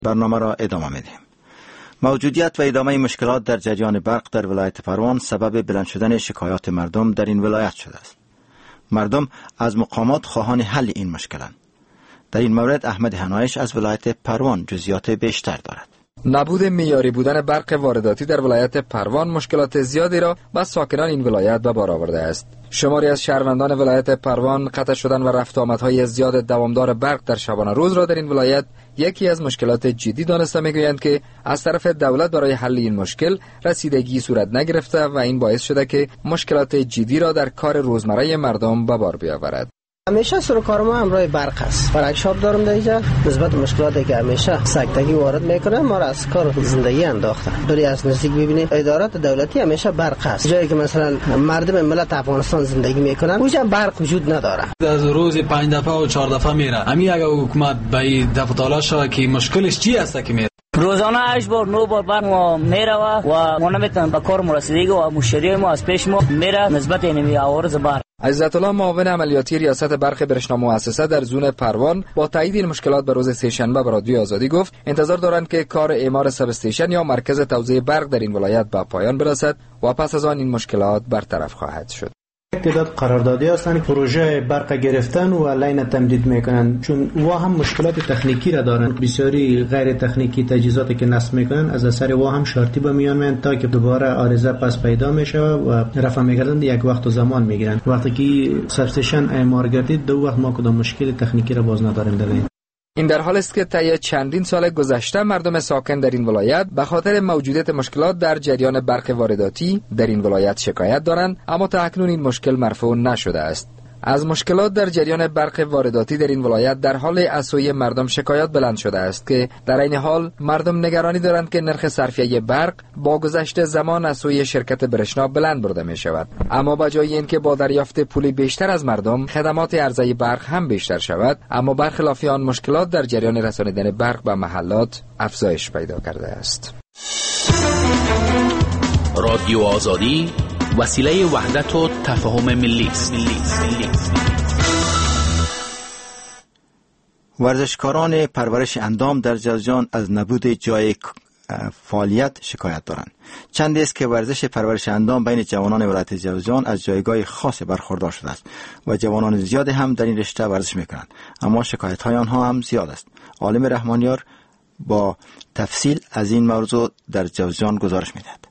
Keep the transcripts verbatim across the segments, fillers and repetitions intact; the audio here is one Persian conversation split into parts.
برنامه را ادامه میدیم. موجودیت و ادامه مشکلات در جریان برق در ولایت پروان سبب بلند شدن شکایات مردم در این ولایت شده است. مردم از مقامات خواهان حل این مشکلند. در این مورد احمد حنایش از ولایت پروان جزئیات بیشتر دارد. نبود معیاری بودن برق وارداتی در ولایت پروان مشکلات زیادی را به ساکنان این ولایت به بار آورده است. شماری از شهروندان ولایت پروان قطع شدن و رفت آمدهای زیاد دوامدار برق در شبانه روز را در این ولایت یکی از مشکلات جدی دانسته میگویند که از طرف دولت برای حل این مشکل رسیدگی صورت نگرفته و این باعث شده که مشکلات جدی را در کار روزمره مردم به بار بیاورد. همیشه سر کار ما همراه برق است. ورکشاپ دارم در اینجا. نسبت مشکلاتی که همیشه سکتگی وارد میکنه ما را از کار زندگی انداخته. دوری از نزدیک ببینید ادارات دولتی همیشه برق است. جایی که مثلا مردم ملت افغانستان زندگی میکنن اونجا برق وجود نداره. از روز پنج دفعه و چهار دفعه میره. همین اگه حکومت به دفعه تالاش که مشکلش چی است که میره. روزانه هشت بار نو بار برق ما میره و ما نمیتونیم به کار رسیدگی و مشتری ما از پیش ما میره نسبت اینمی عوارض برق. عزت الله معاون عملیاتی ریاست برق برشنا مؤسسه در زون پروان با تایید این مشکلات به روز سه‌شنبه به رادیو آزادی گفت انتظار دارند که کار اعمار سب استیشن یا مرکز توزیع برق در این ولایت به پایان برسد و پس از آن این مشکلات برطرف خواهد شد. تعداد قراردادی هستند پروژه برق گرفتن و لاین تمدید میکنن، چون وا هم مشکلات تکنیکی را دارن. بسیاری غیر تکنیکی تجهیزاتی که نصب میکنن از اثر وا هم شارتی به میان میان تا که دوباره عارضه پس پیدا میشه و رفع میگردن یک وقت و زمان میگیرن. وقتی که سب استیشن اعمار گردید دو وقت ما کدام مشکل تکنیکی را باز نداریم در این. این در حال است که طی چندین سال گذشته مردم ساکن در این ولایت به خاطر موجودیت مشکلات در جریان برق وارداتی در این ولایت شکایت دارند، اما تا اکنون این مشکل مرفوع نشده است. از مشکلات در جریان برق وارداتی در این ولایت در حال از سوی مردم شکایات بلند شده است که در این حال مردم نگرانی دارند که نرخ صرفیه برق با گذشت زمان از سوی شرکت برشنا بلند برده می شود، اما با جای اینکه با دریافت پولی بیشتر از مردم خدمات عرضه برق هم بیشتر شود، اما برخلاف آن مشکلات در جریان رسانیدن برق به محلات افزایش پیدا کرده است. رادیو آزادی وسیله وحدت و تفاهم ملی است. ورزشکاران پرورش اندام در جوزجان از نبود جای فعالیت شکایت دارند. چندی است که ورزش پرورش اندام بین جوانان ولایت جوزجان از جایگاه خاص برخوردار شده است و جوانان زیادی هم در این رشته ورزش میکنند، اما شکایت های آنها هم زیاد است. عالم رحمانیار با تفصیل از این موضوع در جوزجان گزارش میدهد.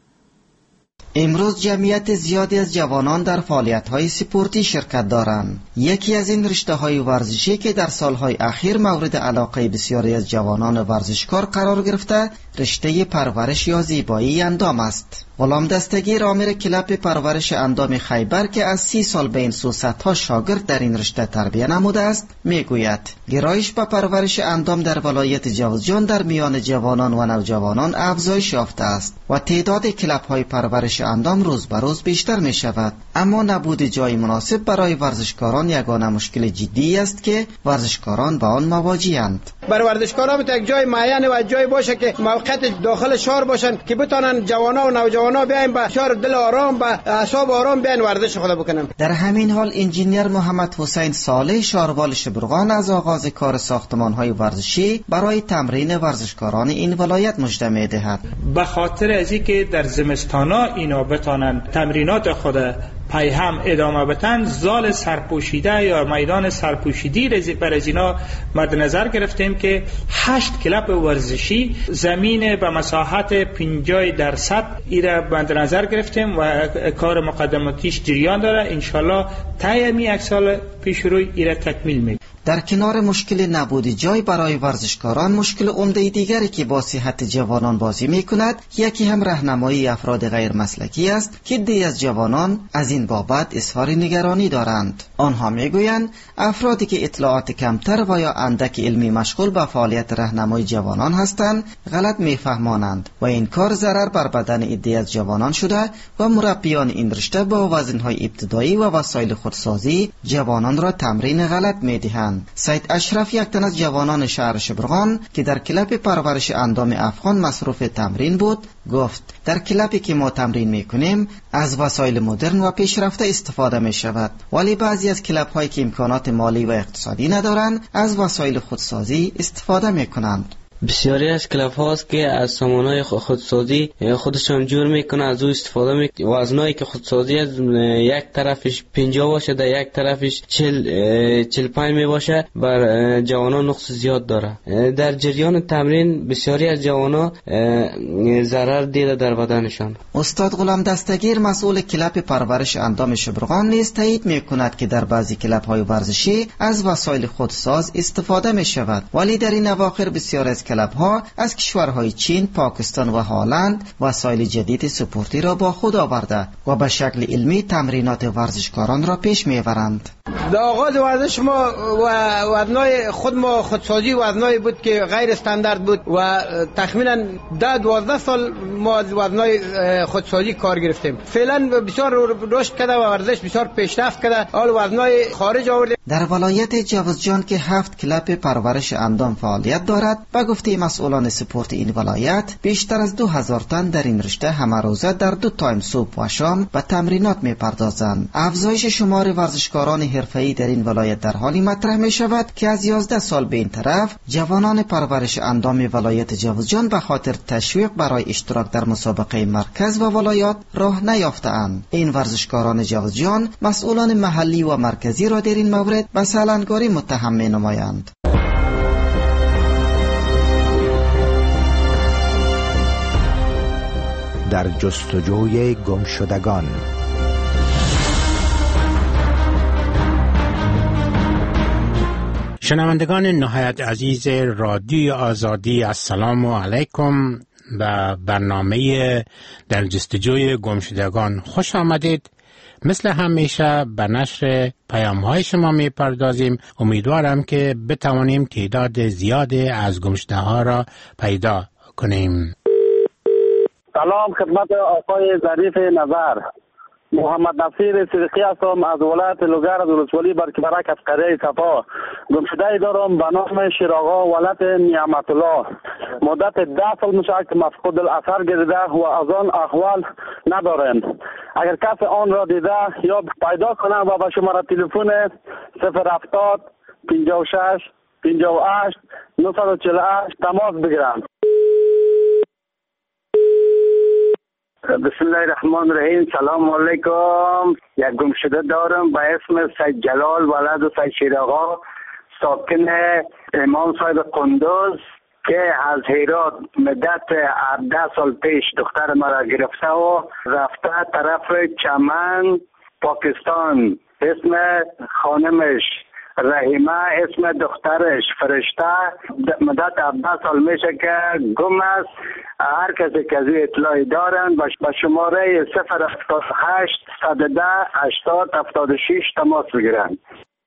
امروز جمعیت زیادی از جوانان در فعالیت‌های سپورتی شرکت دارند. یکی از این رشته‌های ورزشی که در سالهای اخیر مورد علاقه بسیاری از جوانان ورزشکار قرار گرفته، رشته پرورش یا زیبایی اندام است. غلام دستگیر آمر کلاب پرورش اندام خیبر که از سی سال به این سو صدها شاگرد در این رشته تربیت نموده است میگوید گرایش به پرورش اندام در ولایت جوزجان در میان جوانان و نوجوانان افزایش یافته است و تعداد کلاب‌های پرورش اندام روز به روز بیشتر می شود، اما نبود جای مناسب برای ورزشکاران یگانه مشکل جدی است که ورزشکاران با آن مواجه‌اند. برای ورزشکاران باید جای معین و جای باشه که موقعیت داخل شهر باشن که بتونن جوانا و نوجوانا بیاین به شهر دل آرام به اعصاب آرام بیاین ورزش خود بکنن. در همین حال انجینیر محمد حسین صالح شهروال شبرغان از آغاز کار ساختمان‌های ورزشی برای تمرین ورزشکاران این ولایت مژده می‌دهد. به خاطر از اینکه در زمستانا اینا بتونن تمرینات خود پای هم ادامه بدن، زال سرپوشیده یا میدان سرپوشیدی بر از اینا مد نظر گرفتیم که هشت کلاب ورزشی زمین به مساحت پنجاه درصد ایره مد نظر گرفتیم و کار مقدماتیش جریان داره. انشالله طی یک سال پیش روی ایره تکمیل می. در کنار مشکل نبود جای برای ورزشکاران، مشکل عمده دیگری که با صحت جوانان بازی می کند یکی هم راهنمایی افراد غیر مسلکی است که عده‌ای از جوانان از این بابت اظهار نگرانی دارند. آنها می گویند افرادی که اطلاعات کمتر و یا اندک علمی مشغول به فعالیت راهنمایی جوانان هستند غلط می فهمانند و این کار ضرر بر بدن عده‌ای از جوانان شده و مربیان این رشته با وزنهای ابتدایی و وسایل خودسازی جوانان را تمرین غلط می دهند. سید اشرف یک تن از جوانان شهر شبرغان که در کلاب پرورش اندام افغان مصروف تمرین بود گفت در کلابی که ما تمرین میکنیم از وسایل مدرن و پیشرفته استفاده می شود، ولی بعضی از کلاب هایی که امکانات مالی و اقتصادی ندارند از وسایل خودسازی استفاده می کنند. بسیاری از کلاب هاست که از سامانهای خودسازی خودشان جور میکنه، از او استفاده میکنه. وزنایی که خودسازی از یک طرفش پنجاه باشه، در یک طرفش چل چل پنج می باشه، بر جوانان نقص زیاد داره. در جریان تمرین بسیاری از جوانان ضرر دیده در بدنشان. استاد غلام دستگیر مسئول کلاب پرورش اندام شبرغان نیز تایید میکند که در بعضی کلاب های ورزشی از وسایل خودساز استفاده می شود، ولی در این اواخر بسیار از کلاب ها از کشورهای چین، پاکستان و هلند وسایل جدید سپورتی را با خود آورده و به شکل علمی تمرینات ورزشکاران را پیش میبرند. در آغاز ورزش ما وزنای خود ما خودسازی وزنایی بود که غیر استاندارد بود و تخمینا ده دوازده سال ما از وزنای خودسازی کار گرفتیم. فعلا بسیار رشد کرده و ورزش بسیار پیشرفت کرده، حال وزنای خارج آورده. در ولایت جوزجان که هفت کلاب پرورش اندام فعالیت دارد، به گفته مسئولان سپورت این ولایت بیشتر از دو هزار تن در این رشته همه روزه در دو تایم صبح و شام به تمرینات می‌پردازند. افزایش شمار ورزشکاران حرفه‌ای در این ولایت در حالی مطرح می شود که از یازده سال به این طرف جوانان پرورش اندام ولایت جوزجان به خاطر تشویق برای اشتراک در مسابقه مرکز و ولایات راه نیافته‌اند. این ورزشکاران جوزجان مسئولان محلی و مرکزی را در این مورد به سالنگاری متهم می نمایند. در جستجوی گمشدگان. شنوندگان نهایت عزیز رادیو آزادی، السلام علیکم. و برنامه در جستجوی گمشدگان خوش آمدید. مثل همیشه به نشر پیام های شما می پردازیم. امیدوارم که بتوانیم تعداد زیادی از گمشده ها را پیدا کنیم. سلام خدمت آقای ظریف نظر. محمد نصیر صدیقی هستم از ولایت لوگر از ولسوالی برکبرک از قریه صفا. گمشده دارم به نام شیراغا ولایت نعمت الله. مدت ده سال میشه که مفقود الاثر گردیده و از آن احوال ندارند. اگر کسی آن را دیده یا پیدا کنه و به شماره تلفن صفر هفتاد پنجاه و شش پنجاه و هشت نهصد و چهل و هشت تماس بگیرند. بسم الله الرحمن الرحیم. سلام علیکم. یک گمشده دارم به اسم سید جلال ولد سید شیراغا، ساکن امام صاحب قندوز که از هرات مدت هفده سال پیش دختر مرا گرفته و رفته طرف چمن پاکستان. اسم خانمش رحیمه، اسم دخترش فرشته. مدت هفده سال میشه که گم است. هر کسی که از اطلاعی دارن با شماره صفر هفتاد و هشت صد و ده هشتاد هفتاد و شش تماس بگیرن.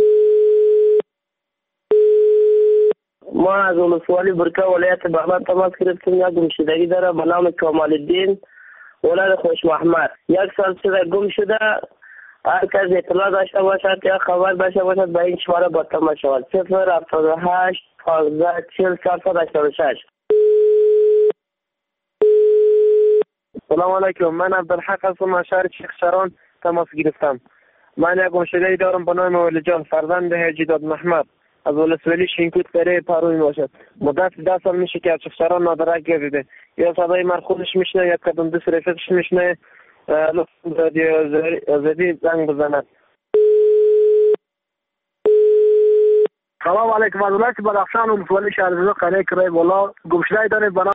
ما از ولسوالی برکه ولایت بغلان تماس گرفتیم. یک گمشدگی داره به نام کمال الدین ولد خوش محمد. یک سال شده گم شده. هر کس اطلاع داشته باشد یا خبر داشته باشد به این شماره با تماس شود. صفر هفتاد و هشت پانزده چهل چهارصد و هشتاد و شش. سلام علیکم. من عبدالحق هستم از شهر شیخ شران تماس گرفتم. من یک گمشده‌ای دارم به نام ولی جان فرزند حاجی داد محمد از ولسوالی شینکوت قریه پروی باشد. مدت ده سال میشه که از شیخ شران نادرک گردیده. یا صدای من خودش میشنه یا کدوم دو رفیقش میشنه. لطفا رادیو آزادی زنگ بزند. سلام علیکم. از ولایت بدخشان ولسوالی شهرزاد قریه کرای بالا گمشده‌ای دارم به